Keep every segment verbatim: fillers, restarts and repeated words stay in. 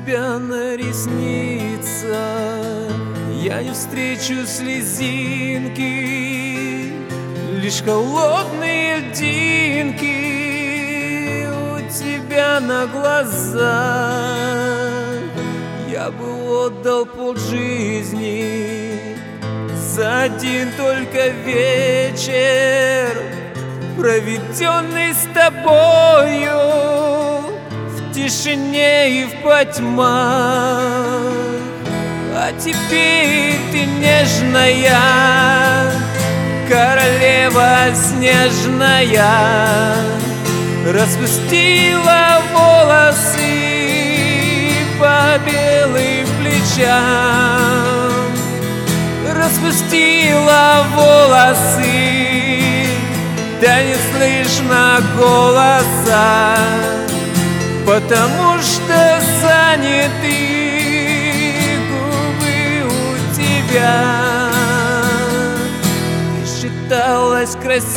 тебя на ресницах я не встречу слезинки, лишь холодные льдинки у тебя на глазах. Я бы отдал полжизни за один только вечер, проведенный с тобою в тишине и в потьмах. А теперь ты нежная, королева снежная, распустила волосы по белым плечам, распустила волосы, да не слышно голоса, потому что заняты губы у тебя. Ты считалась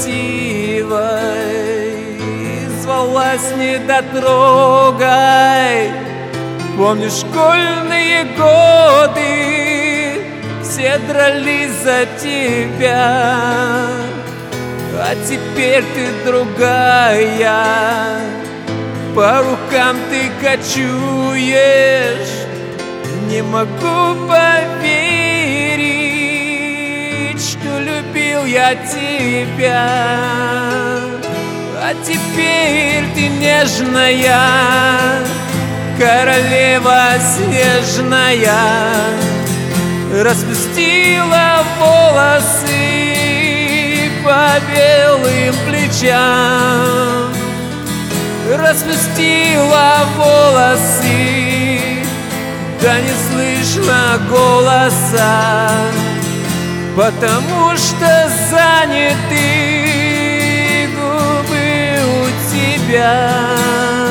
красивой, звалась недотрогой. Помню школьные годы, все дрались за тебя. А теперь ты другая, по рукам ты кочуешь. Не могу поверить, что любил я тебя. А теперь ты нежная, королева снежная, распустила волосы по белым плечам, распустила волосы, да не слышно голоса, потому что заняты губы у тебя.